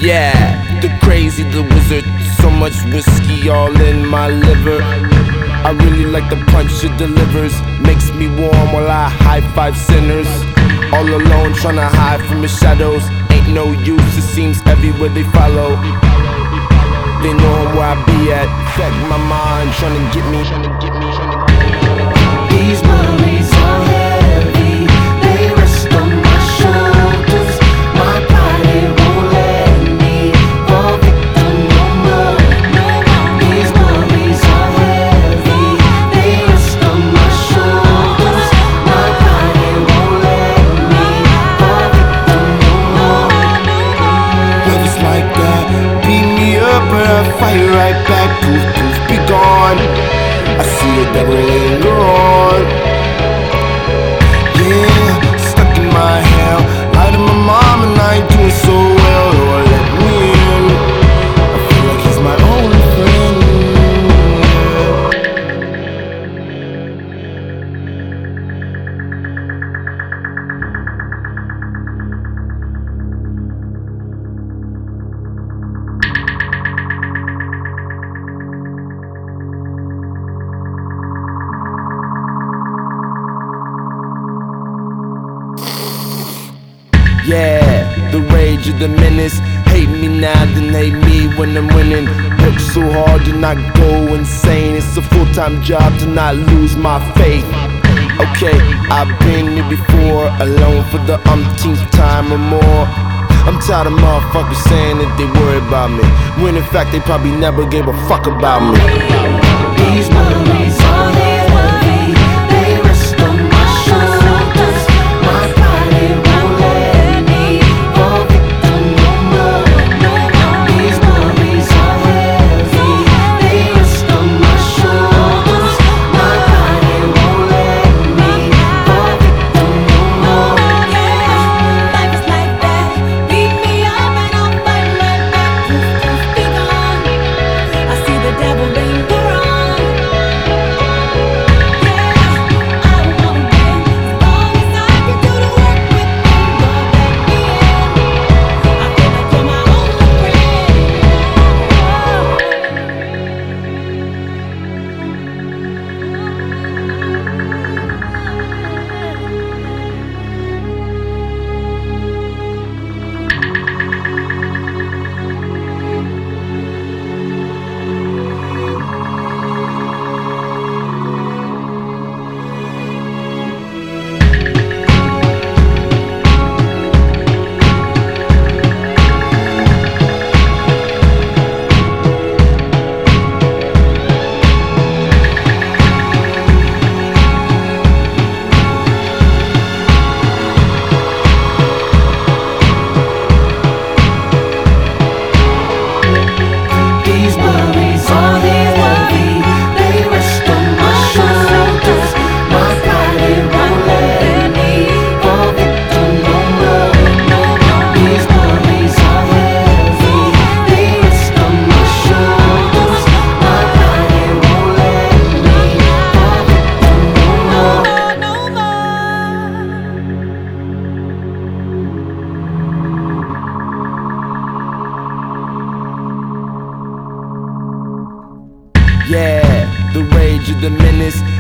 Yeah, the crazy, the wizard. So much whiskey all in my liver. I really like the punch it delivers. Makes me warm while I high five sinners. All alone tryna hide from the shadows. Ain't no use, it seems everywhere they follow. They know where I be at. Affect my mind, tryna get me. These worries are heavy, they rest on my shoulders. My pride, it won't let me fall victim no more. These worries are heavy, they rest on my shoulders. My pride, it won't let me fall victim no more. Love is like that, beat me up but I fight right back. Poof, poof, be gone. I see the devil linger on. Yeah, stuck in my hell. Lied to my mom and I ain't doing so well. Lord, let me in. I feel like he's my only friend. Yeah, the rage of the menace. Hate me now, then hate me when I'm winning. Work so hard to not go insane. It's a full-time job to not lose my faith. Okay, I've been here before, alone for the umpteenth time or more. I'm tired of motherfuckers saying that they worry about me, when in fact they probably never gave a fuck about me. These worries are heavy, they rest on my shoulders. My pride, it won't let me fall victim no more. These worries are heavy, they rest on my shoulders. My pride, it won't let me fall victim no more. Life is like that, beat me up and I'll fight right back. Poof, be gone. I see the devil linger on. These worries are heavy, they rest on my shoulders. My pride, it won't let me fall victim no more. These worries are heavy, they rest on my shoulders. My pride, it won't let me fall victim no Yeah, the rage of the menace.